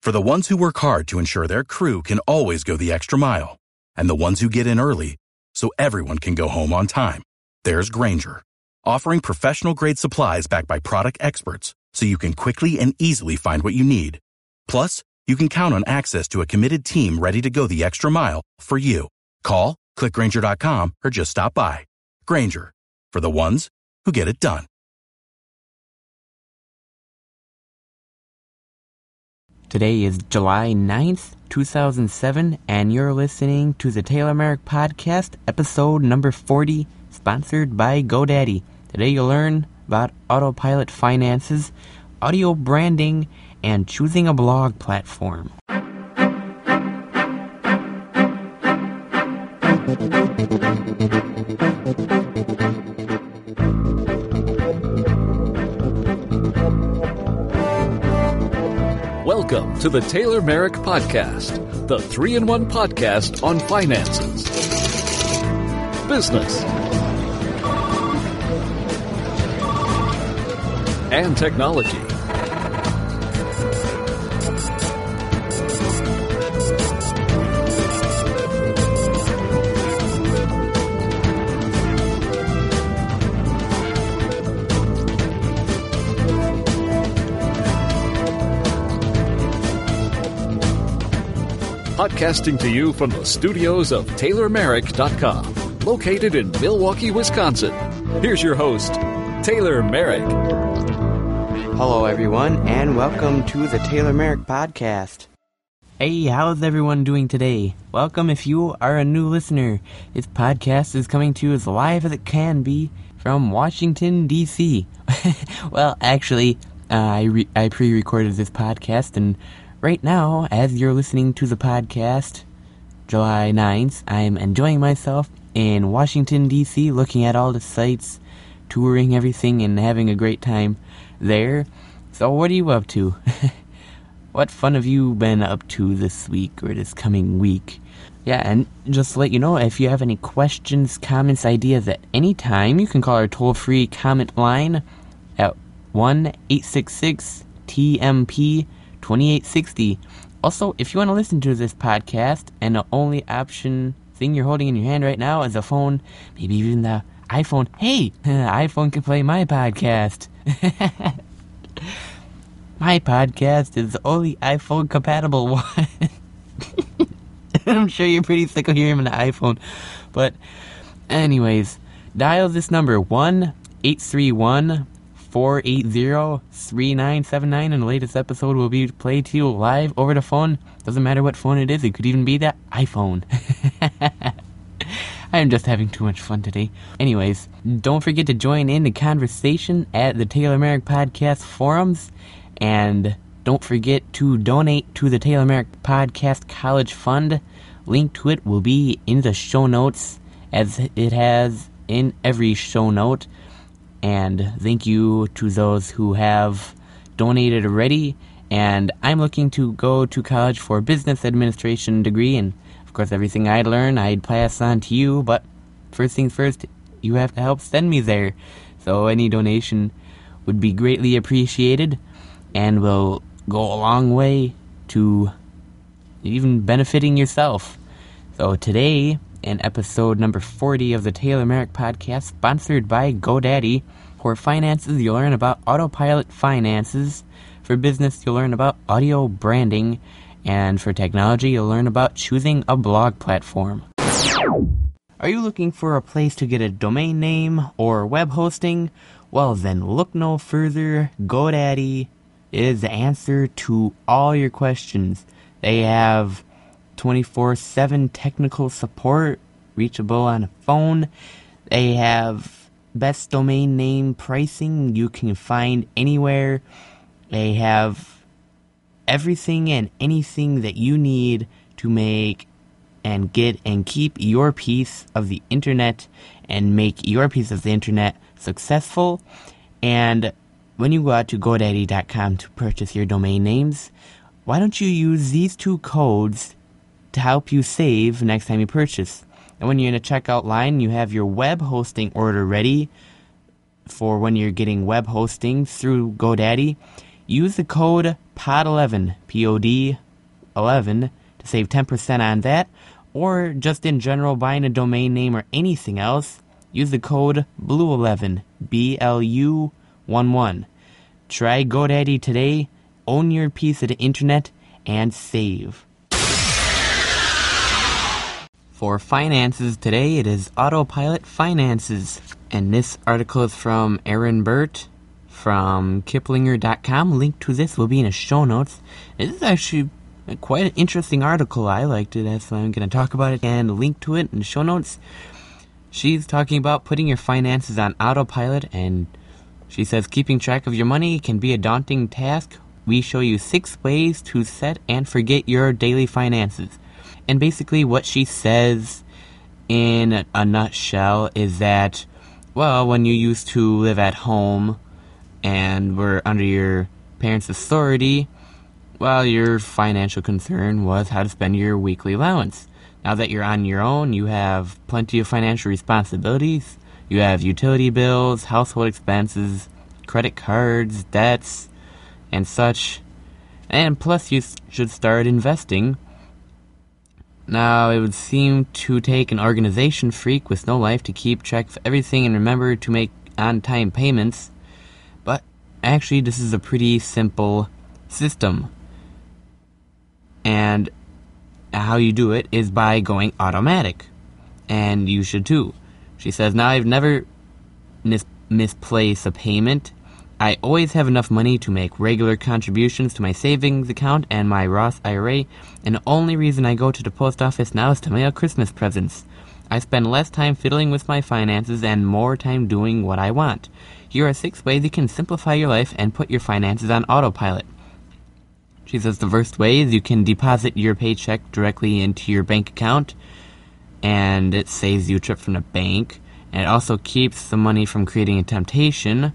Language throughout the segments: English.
For the ones who work hard to ensure their crew can always go the extra mile, and the ones who get in early so everyone can go home on time, there's Grainger, offering professional-grade supplies backed by product experts so you can quickly and easily find what you need. Plus, you can count on access to a committed team ready to go the extra mile for you. Call, click Grainger.com, or just stop by. Grainger, for the ones who get it done. Today is July 9th, 2007, and you're listening to the Taylor Merrick Podcast, episode number 40, sponsored by GoDaddy. Today you'll learn about autopilot finances, audio branding, and choosing a blog platform. Welcome to the Taylor Merrick Podcast, the 3-in-1 podcast on finances, business, and technology. Podcasting to you from the studios of TaylorMerrick.com, located in Milwaukee, Wisconsin. Here's your host, Taylor Merrick. Hello everyone, and welcome to the Taylor Merrick Podcast. Hey, how's everyone doing today? Welcome if you are a new listener. This podcast is coming to you as live as it can be from Washington, D.C. Well, actually, I pre-recorded this podcast, and right now, as you're listening to the podcast, July 9th, I'm enjoying myself in Washington, D.C., looking at all the sites, touring everything, and having a great time there. So what are you up to? What fun have you been up to this week or this coming week? Yeah, and just to let you know, if you have any questions, comments, ideas at any time, you can call our toll-free comment line at 1-866-TMP-2860. Also, if you want to listen to this podcast and the only option thing you're holding in your hand right now is a phone, maybe even the iPhone, hey, iPhone can play my podcast. My podcast is the only iPhone compatible one. I'm sure you're pretty sick of hearing on the iPhone. But anyways, dial this number 1-831-480-3979, and the latest episode will be played to you live over the phone. Doesn't matter what phone it is, it could even be the iPhone. I'm just having too much fun today. Anyways, don't forget to join in the conversation at the Taylor Merrick Podcast forums, and don't forget to donate to the Taylor Merrick Podcast College Fund. Link to it will be in the show notes, as it has in every show note. And thank you to those who have donated already. And I'm looking to go to college for a business administration degree, and of course everything I learn I'd pass on to you, but first things first, you have to help send me there. So any donation would be greatly appreciated and will go a long way to even benefiting yourself. So today, in episode number 40 of the Taylor Merrick Podcast, sponsored by GoDaddy. For finances, you'll learn about autopilot finances. For business, you'll learn about audio branding. And for technology, you'll learn about choosing a blog platform. Are you looking for a place to get a domain name or web hosting? Well, then look no further. GoDaddy is the answer to all your questions. They have 24/7 technical support, reachable on a phone. They have best domain name pricing you can find anywhere. They have everything and anything that you need to make and get and keep your piece of the internet and make your piece of the internet successful. And when you go out to GoDaddy.com to purchase your domain names, why don't you use these two codes to help you save next time you purchase? And when you're in a checkout line, you have your web hosting order ready for when you're getting web hosting through GoDaddy. use the code POD11, P-O-D 11, to save 10% on that, or just in general buying a domain name or anything else, use the code BLUE11, B-L-U-11. Try GoDaddy today, own your piece of the internet, and save. For finances today, it is Autopilot Finances. And this article is from Aaron Burt from Kiplinger.com. Link to this will be in the show notes. This is actually quite an interesting article. I liked it. That's why I'm going to talk about it and link to it in the show notes. She's talking about putting your finances on autopilot, and she says keeping track of your money can be a daunting task. We show you 6 ways to set and forget your daily finances. And basically what she says in a nutshell is that, well, when you used to live at home and were under your parents' authority, well, your financial concern was how to spend your weekly allowance. Now that you're on your own, you have plenty of financial responsibilities. You have utility bills, household expenses, credit cards, debts, and such. And plus, you should start investing. Now, it would seem to take an organization freak with no life to keep track of everything and remember to make on-time payments. But actually, this is a pretty simple system. And how you do it is by going automatic. And you should too. She says, now I've never misplaced a payment. I always have enough money to make regular contributions to my savings account and my Roth IRA, and the only reason I go to the post office now is to mail Christmas presents. I spend less time fiddling with my finances and more time doing what I want. Here are 6 ways you can simplify your life and put your finances on autopilot. She says the first way is you can deposit your paycheck directly into your bank account, and it saves you a trip from the bank, and it also keeps the money from creating a temptation.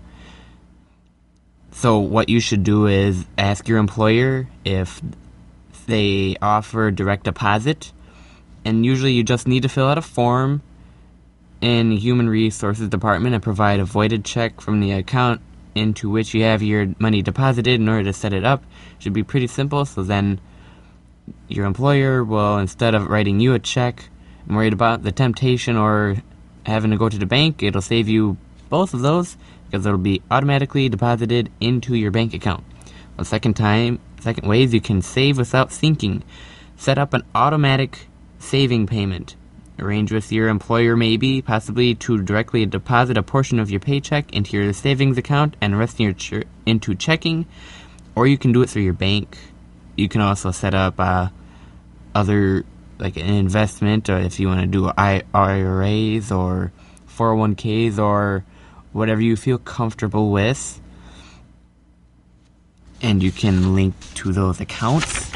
So what you should do is ask your employer if they offer direct deposit, and usually you just need to fill out a form in the Human Resources Department and provide a voided check from the account into which you have your money deposited in order to set it up. It should be pretty simple, so then your employer will, instead of writing you a check and worried about the temptation or having to go to the bank, it'll save you both of those, because it'll be automatically deposited into your bank account. The second way is you can save without thinking. Set up an automatic saving payment. Arrange with your employer possibly to directly deposit a portion of your paycheck into your savings account and the rest into checking, or you can do it through your bank. You can also set up other, like an investment, or if you want to do IRAs or 401ks or whatever you feel comfortable with, and you can link to those accounts.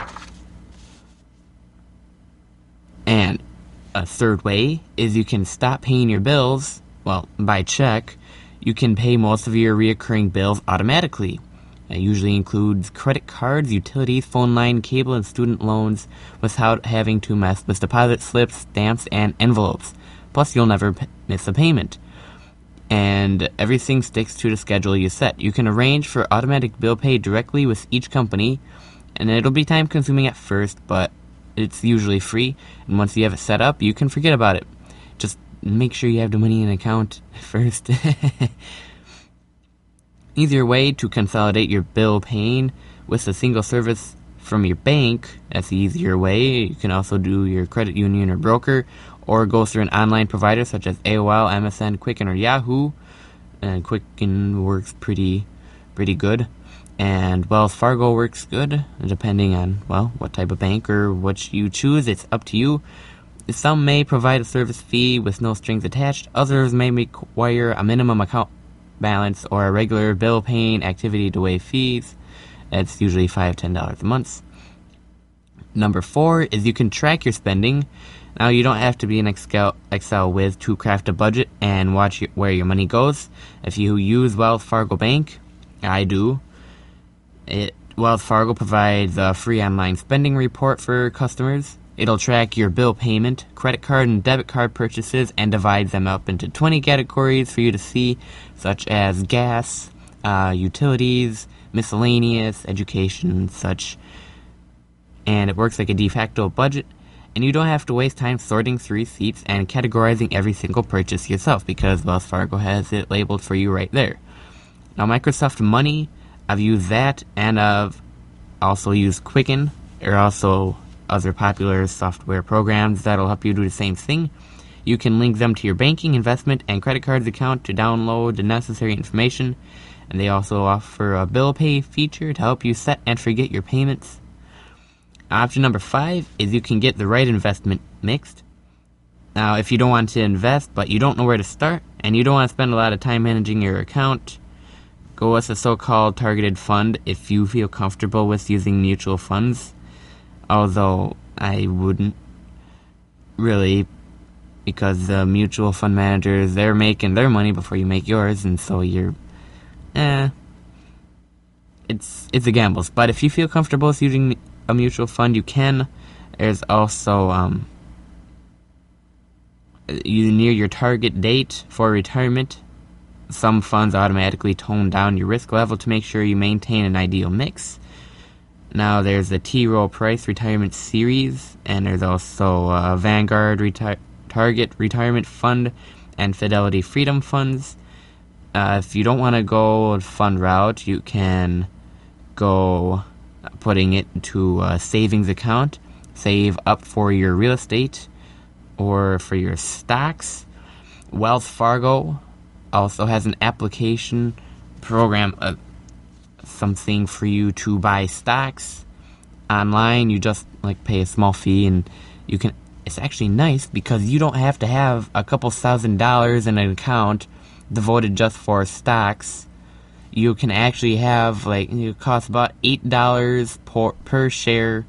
And a third way is you can stop paying your bills, by check. You can pay most of your reoccurring bills automatically. It usually includes credit cards, utilities, phone line, cable, and student loans without having to mess with deposit slips, stamps, and envelopes. Plus, you'll never miss a payment. And everything sticks to the schedule you set. You can arrange for automatic bill pay directly with each company, and it'll be time consuming at first, but it's usually free, and once you have it set up, you can forget about it. Just make sure you have the money in account first. Easier way to consolidate your bill paying with a single service from your bank. That's the easier way. You can also do your credit union or broker, or go through an online provider such as AOL, MSN, Quicken, or Yahoo. And Quicken works pretty good. And Wells Fargo works good, depending on, what type of bank or what you choose. It's up to you. Some may provide a service fee with no strings attached. Others may require a minimum account balance or a regular bill paying activity to waive fees. It's usually $5 to $10 a month. Number 4 is you can track your spending. Now, you don't have to be an Excel whiz to craft a budget and watch where your money goes. If you use Wells Fargo Bank, I do, Wells Fargo provides a free online spending report for customers. It'll track your bill payment, credit card, and debit card purchases and divides them up into 20 categories for you to see, such as gas, utilities, miscellaneous, education, and such. And it works like a de facto budget, and you don't have to waste time sorting through receipts and categorizing every single purchase yourself, because Wells Fargo has it labeled for you right there. Now, Microsoft Money, I've used that, and I've also used Quicken. There are also other popular software programs that'll help you do the same thing. You can link them to your banking, investment, and credit cards account to download the necessary information, and they also offer a bill pay feature to help you set and forget your payments. Option number 5 is you can get the right investment mixed. Now, if you don't want to invest, but you don't know where to start, and you don't want to spend a lot of time managing your account, go with a so-called targeted fund if you feel comfortable with using mutual funds. Although, I wouldn't really, because the mutual fund managers, they're making their money before you make yours, and so you're, it's a gamble. But if you feel comfortable with using a mutual fund, you can. There's also you near your target date for retirement, some funds automatically tone down your risk level to make sure you maintain an ideal mix. Now there's the T. Rowe Price Retirement Series, and there's also Vanguard Target Retirement Fund and Fidelity Freedom Funds. If you don't want to go fund route, you can go putting it into a savings account, save up for your real estate or for your stocks. Wells Fargo also has an application program, something for you to buy stocks online. You just pay a small fee, and you can. It's actually nice because you don't have to have a couple $1,000s in an account devoted just for stocks. You can actually have, it costs about $8 per share,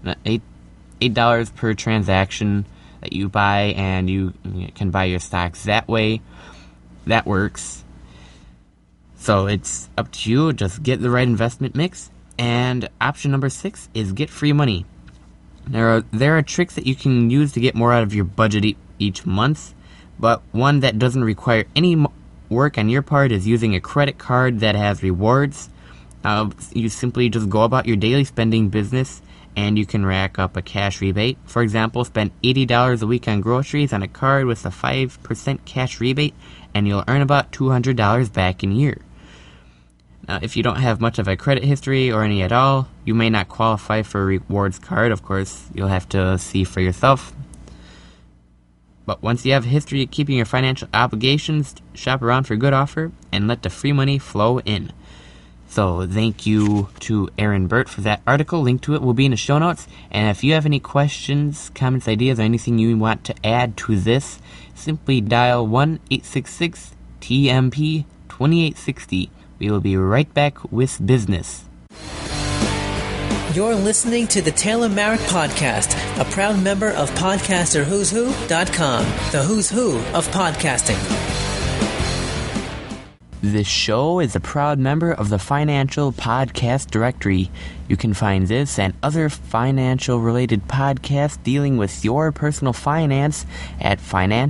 $8 per transaction that you buy, and you can buy your stocks that way. That works. So it's up to you. Just get the right investment mix. And option number 6 is get free money. There are tricks that you can use to get more out of your budget each month, but one that doesn't require any work on your part is using a credit card that has rewards. You simply just go about your daily spending business, and you can rack up a cash rebate. For example, spend $80 a week on groceries on a card with a 5% cash rebate, and you'll earn about $200 back in a year. Now, if you don't have much of a credit history or any at all, you may not qualify for a rewards card. Of course, you'll have to see for yourself. But once you have a history of keeping your financial obligations, shop around for a good offer and let the free money flow in. So thank you to Aaron Burt for that article. Link to it will be in the show notes. And if you have any questions, comments, ideas, or anything you want to add to this, simply dial 1-866-TMP-2860. We will be right back with business. You're listening to the Taylor Merrick Podcast, a proud member of PodcasterWho'sWho.com, the who's who of podcasting. This show is a proud member of the Financial Podcast Directory. You can find this and other financial-related podcasts dealing with your personal finance at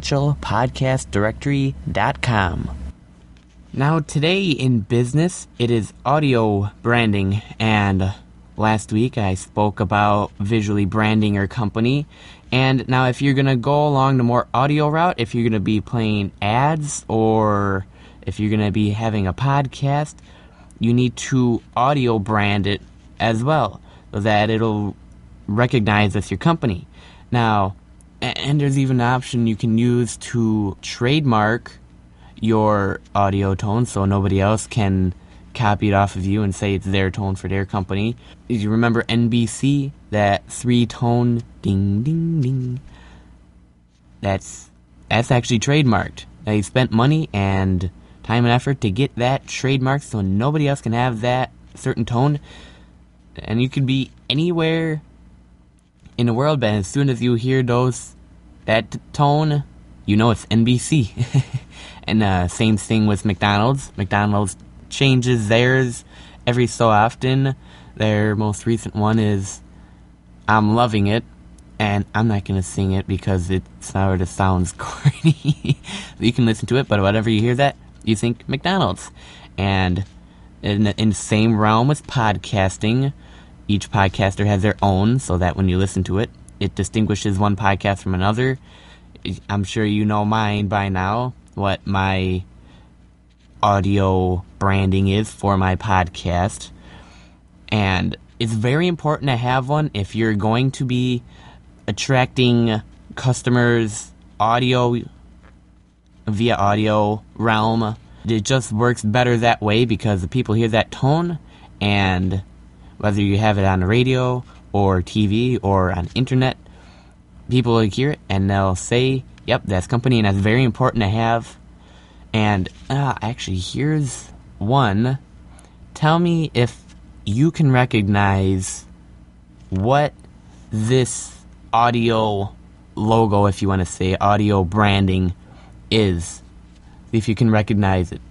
financialpodcastdirectory.com. Now, today in business, it is audio branding, and last week I spoke about visually branding your company. And now if you're going to go along the more audio route, if you're going to be playing ads or if you're going to be having a podcast, you need to audio brand it as well so that it'll recognize as your company. Now, and there's even an option you can use to trademark your audio tone so nobody else can copy it off of you and say it's their tone for their company. Did you remember NBC? That 3-tone ding ding ding. That's actually trademarked. They spent money and time and effort to get that trademarked so nobody else can have that certain tone. And you could be anywhere in the world, but as soon as you hear that tone, you know it's NBC. And same thing with McDonald's. McDonald's changes theirs every so often. Their most recent one is I'm Loving It, and I'm not going to sing it because it sort of sounds corny. You can listen to it, but whenever you hear that, you think McDonald's. And in the same realm as podcasting. Each podcaster has their own, so that when you listen to it, it distinguishes one podcast from another. I'm sure you know mine by now, what my audio branding is for my podcast. And it's very important to have one if you're going to be attracting customers via audio realm. It just works better that way because the people hear that tone, and whether you have it on the radio or TV or on internet, people will hear it and they'll say, yep, that's company, and that's very important to have. And actually, here's one. Tell me if you can recognize what this audio logo, if you want to say audio branding, is. See if you can recognize it.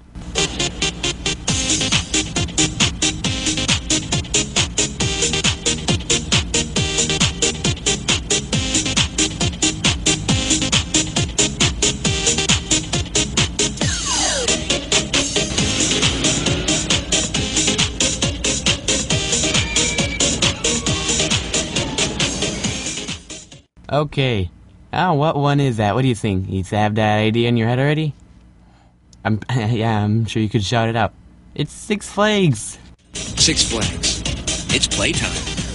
Okay. What one is that? What do you think? You have that idea in your head already? I'm sure you could shout it out. It's Six Flags. Six Flags. It's playtime.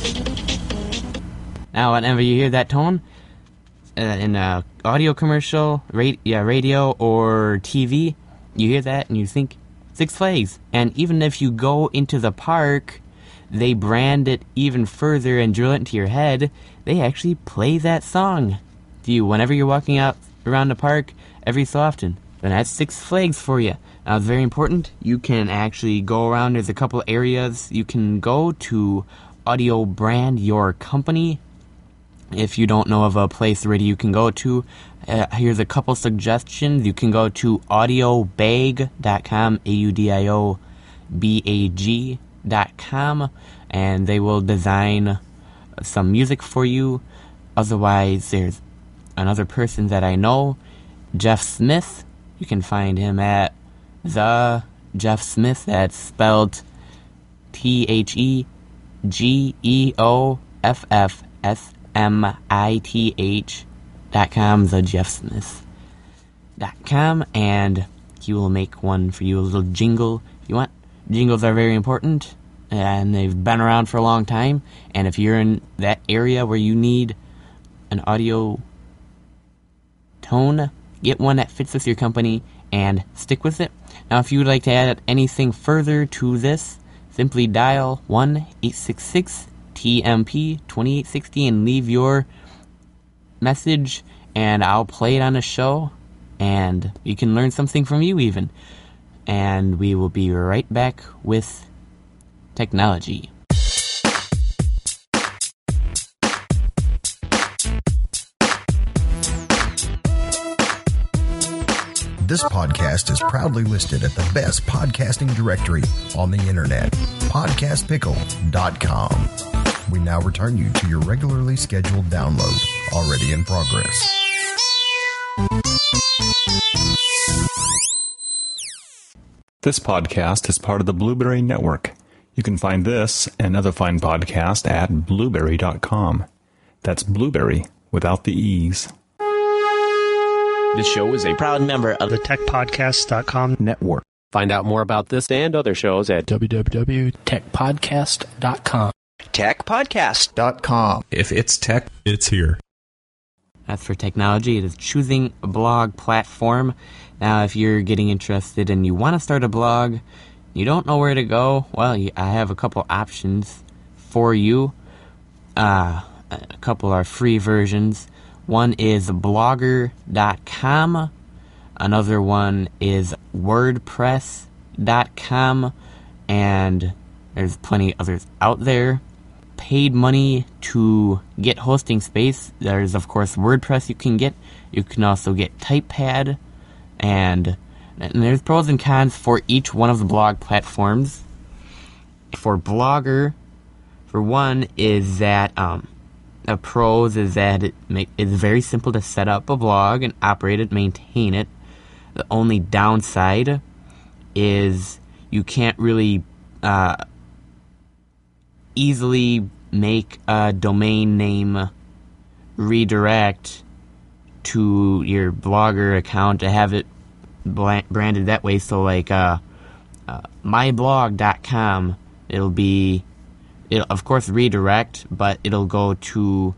Now, whenever you hear that tone in an audio commercial, radio or TV, you hear that and you think Six Flags. And even if you go into the park, they brand it even further and drill it into your head. They actually play that song to you whenever you're walking out around the park every so often. And that's Six Flags for you. Now, it's very important. You can actually go around. There's a couple areas you can go to audio brand your company. If you don't know of a place already you can go to, here's a couple suggestions. You can go to audiobag.com, AUDIOBAG.com, and they will design some music for you. Otherwise, there's another person that I know, Jeff Smith. You can find him at the Jeff Smith. That's spelled TheGeoffSmith.com, thejeffsmith.com, and he will make one for you, a little jingle if you want. Jingles are very important, and they've been around for a long time, and if you're in that area where you need an audio tone, get one that fits with your company and stick with it. Now, if you would like to add anything further to this, simply dial 1-866-TMP-2860 and leave your message, and I'll play it on the show, and you can learn something from you even. And we will be right back with technology. This podcast is proudly listed at the best podcasting directory on the internet, podcastpickle.com. We now return you to your regularly scheduled download, already in progress. This podcast is part of the Blueberry Network. You can find this and other fine podcasts at blueberry.com. That's Blueberry without the E's. This show is a proud member of the TechPodcast.com network. Find out more about this and other shows at www.techpodcast.com. TechPodcast.com. If it's tech, it's here. That's for technology. It is choosing a blog platform. Now, if you're getting interested and you want to start a blog, you don't know where to go, well, I have a couple options for you. A couple are free versions. One is blogger.com. Another one is wordpress.com. And there's plenty others out there. Paid money to get hosting space. There's, of course, WordPress you can get. You can also get TypePad. And there's pros and cons for each one of the blog platforms. For Blogger, for one, is that the pros is that it's very simple to set up a blog and operate it, maintain it. The only downside is you can't really easily make a domain name redirect to your Blogger account to have it branded that way. So like myblog.com, it'll of course redirect, but it'll go to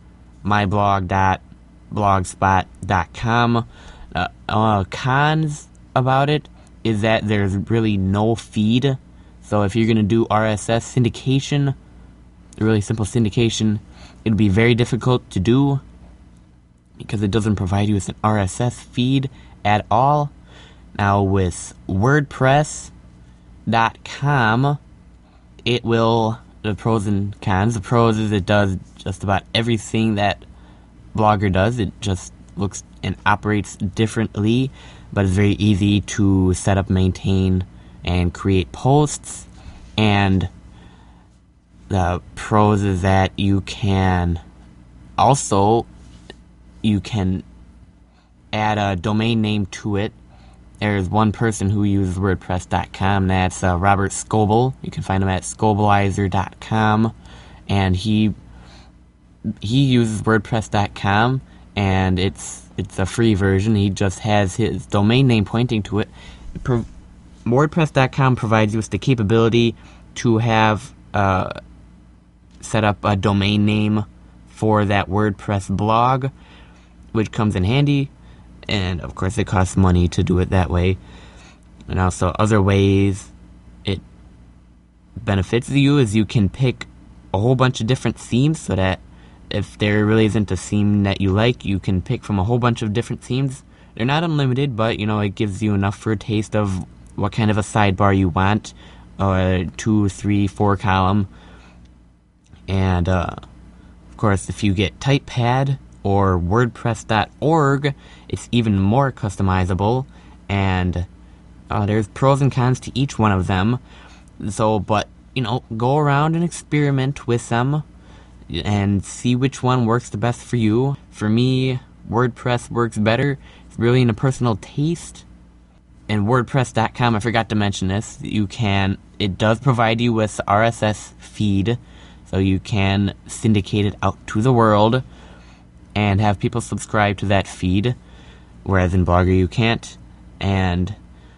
myblog.blogspot.com. Cons about it is that there's really no feed. So if you're going to do RSS syndication, really simple syndication, it'll be very difficult to do because it doesn't provide you with an RSS feed at all. Now with WordPress.com, it will, the pros and cons. The pros is it does just about everything that Blogger does. It just looks and operates differently, but it's very easy to set up, maintain, and create posts. And the pros is that you can add a domain name to it. There's one person who uses WordPress.com, that's Robert Scoble. You can find him at scobleizer.com, and he uses WordPress.com, and it's a free version. He just has his domain name pointing to it. WordPress.com provides you with the capability to have set up a domain name for that WordPress blog, which comes in handy, and of course it costs money to do it that way. And also other ways it benefits you is you can pick a whole bunch of different themes, so that if there really isn't a theme that you like, you can pick from a whole bunch of different themes. They're not unlimited, but it gives you enough for a taste of what kind of a sidebar you want, 2, 3, 4 column. And of course, if you get TypePad or WordPress.org, it's even more customizable, and there's pros and cons to each one of them. So, but go around and experiment with them and see which one works the best for you. For me, WordPress works better. It's really in a personal taste. And WordPress.com, I forgot to mention this, it does provide you with RSS feed, so you can syndicate it out to the world and have people subscribe to that feed, whereas in Blogger you can't. And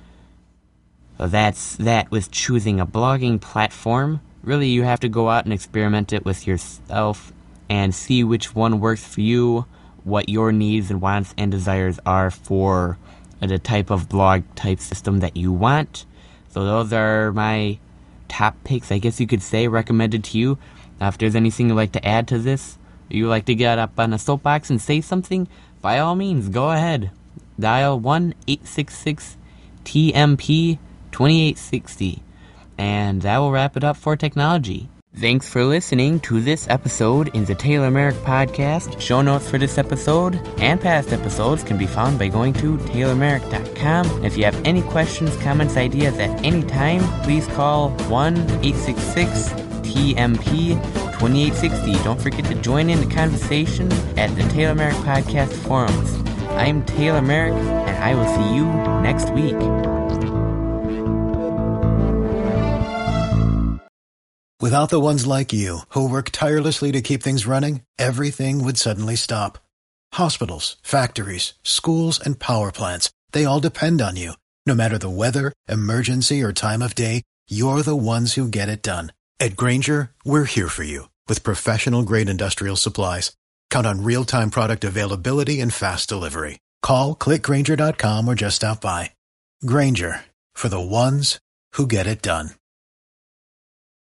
that's that with choosing a blogging platform. Really, you have to go out and experiment it with yourself and see which one works for you, what your needs and wants and desires are for the type of blog type system that you want. So those are my top picks, I guess you could say, recommended to you. Now, if there's anything you'd like to add to this, or you like to get up on a soapbox and say something, by all means, go ahead. Dial 1-866-TMP-2860. And that will wrap it up for technology. Thanks for listening to this episode in the Taylor Merrick Podcast. Show notes for this episode and past episodes can be found by going to TaylorMerrick.com. If you have any questions, comments, ideas at any time, please call 1-866-TMP-2860. Don't forget to join in the conversation at the Taylor Merrick Podcast forums. I'm Taylor Merrick, and I will see you next week. Without the ones like you, who work tirelessly to keep things running, everything would suddenly stop. Hospitals, factories, schools, and power plants, they all depend on you. No matter the weather, emergency, or time of day, you're the ones who get it done. At Grainger, we're here for you with professional-grade industrial supplies. Count on real-time product availability and fast delivery. Call, click Grainger.com, or just stop by. Grainger, for the ones who get it done.